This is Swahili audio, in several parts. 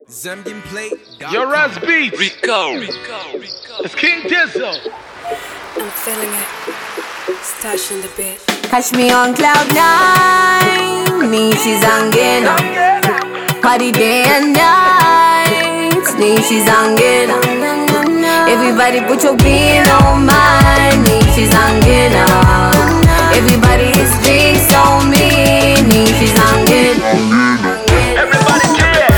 Zambian Plate. Your Raz Beats. Rico. It's King Dizzle. I'm feeling it. Stash in the bed. Catch me on cloud nine. Nishi's angena. Party day and night. Nishi's angena. Everybody put your being on mine. Nishi's angena. Everybody is drinks on me. Nishi's angena. Everybody get it.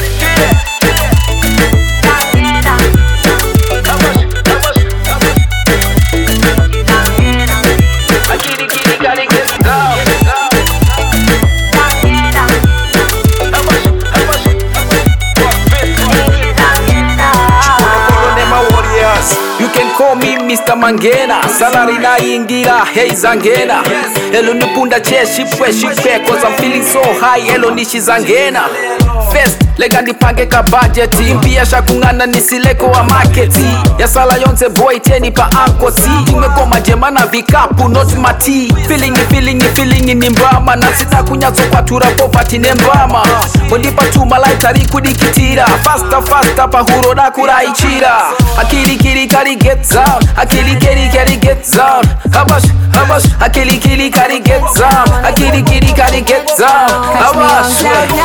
You can call me Mr. Mangena. Salary na ingira, hey Zangena. Hello nipunda che shipwe cause I'm feeling so high. Hello nishi Zangena. First, lega nipange ka budget. Impia shakungana nisileko wa marketi. Ya sala yonze boy teni pa ankoti. Nimekoma jemana vikapu not mati. Feeling ni mbama. Na sita kunyazo kwa tura poverty nembama. Modipa tu malaitari kudikitira. Faster pahuro na kuraichira. Akili kari get down. Akili kari get down. Habash. Akili kari get down. Akili kari get down. Habash.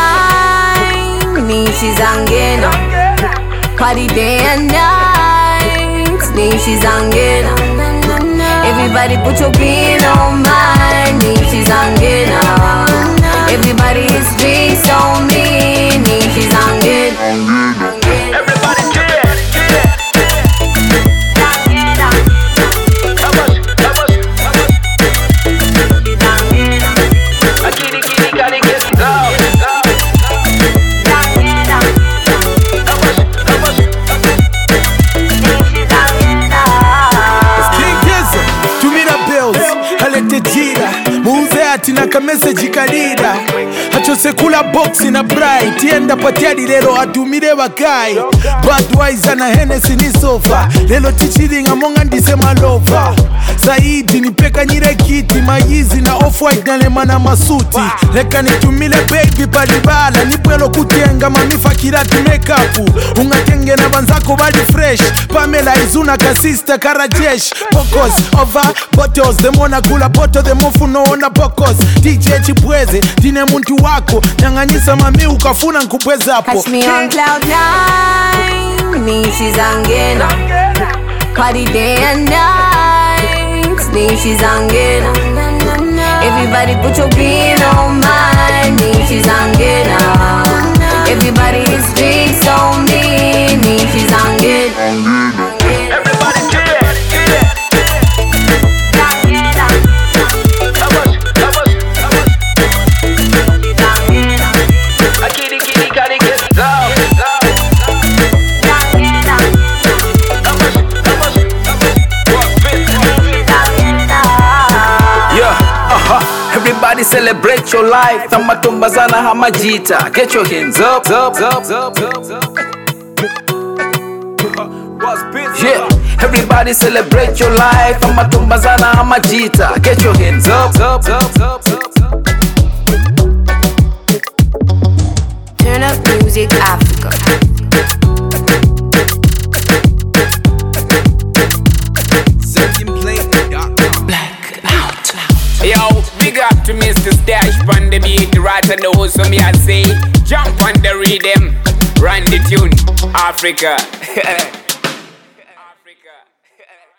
Nishi's angena. Party day and night. Nishi's angena. Everybody put your being on mine. Nishi's angena. Everybody is drinks on me. Nishi's angena. Everybody get it. Tina ka message kalida achose kula box na bright yenda patia lero atumire bakai Budweiser na Hennessy ni sofa lelo tichiringa monga ndisema lova Saidi nipeka nyire kiti mayizi na off-white na lemana masuti leka nitumile baby palibala nipwelo kutenga mamifa kirati makeup ungatenge na banzako bali fresh Pamela izuna ka sister Karajesh Pokos over bottles demona kula poto demofu noona pokos DJ Chipweze dine muntu wako nyanganyisa mami ukafuna nkupweze hapo. Catch me on cloud nine. Nishi's angena. Party day and night. Nishi's angena. Everybody put your being on mine. Nishi's angena. Everybody is drinks on me. Nishi's angena. Everybody get it. Everybody celebrate your life. Tamatumbazana hamajita. Get your hands up. Yeah, everybody celebrate your life. Tamatumbazana hamajita. Get your hands up. Turn up music Africa. Yo, big up to Mr. Stash on the beat, right on the host, so me I say, jump on the rhythm, run the tune, Africa. Africa.